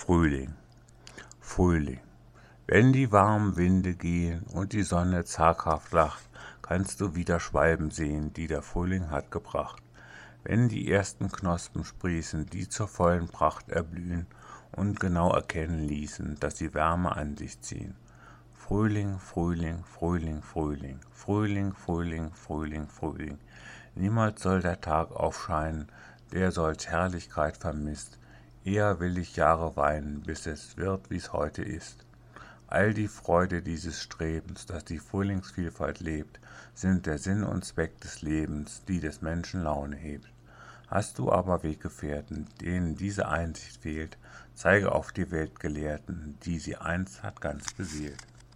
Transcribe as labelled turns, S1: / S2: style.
S1: Frühling, Frühling. Wenn die warmen Winde gehen und die Sonne zaghaft lacht, kannst du wieder Schwalben sehen, die der Frühling hat gebracht. Wenn die ersten Knospen sprießen, die zur vollen Pracht erblühen und genau erkennen ließen, dass sie Wärme an sich ziehen. Frühling, Frühling, Frühling, Frühling, Frühling, Frühling, Frühling, Frühling. Niemals soll der Tag aufscheinen, der solch Herrlichkeit vermisst. Eher will ich Jahre weinen, bis es wird, wie's heute ist. All die Freude dieses Strebens, das die Frühlingsvielfalt lebt, sind der Sinn und Zweck des Lebens, die des Menschen Laune hebt. Hast du aber Weggefährten, denen diese Einsicht fehlt, zeige auf die Weltgelehrten, die sie einst hat ganz beseelt.